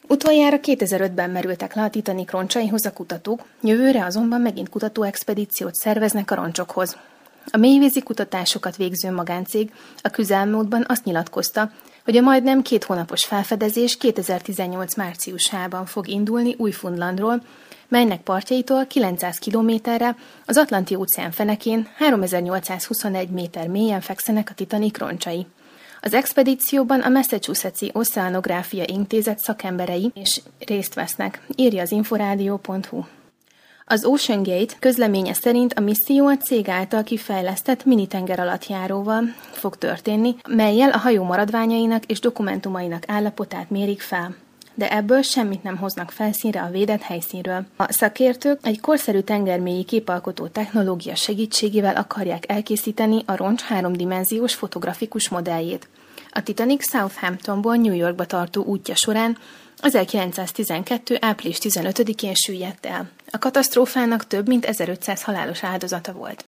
Utoljára 2005-ben merültek le a Titanic roncsaihoz a kutatók, jövőre azonban megint kutatóexpedíciót szerveznek a roncsokhoz. A mélyvízi kutatásokat végző magáncég a közelmúltban azt nyilatkozta, hogy a majdnem 2 hónapos felfedezés 2018 márciusában fog indulni Új-Fundlandról, melynek partjaitól 900 kilométerre az Atlanti-óceán fenekén 3821 méter mélyen fekszenek a Titanic roncsai. Az expedícióban a Massachusetts-i Oceanográfia Intézet szakemberei is részt vesznek, írja az inforádió.hu. Az OceanGate közleménye szerint a misszió a cég által kifejlesztett mini tengeralattjáróval fog történni, mellyel a hajó maradványainak és dokumentumainak állapotát mérik fel. De ebből semmit nem hoznak felszínre a védett helyszínről. A szakértők egy korszerű tengermélyi képalkotó technológia segítségével akarják elkészíteni a roncs 3-dimenziós fotografikus modelljét. A Titanic Southamptonból New Yorkba tartó útja során 1912. április 15-én süllyedt el. A katasztrófának több mint 1500 halálos áldozata volt.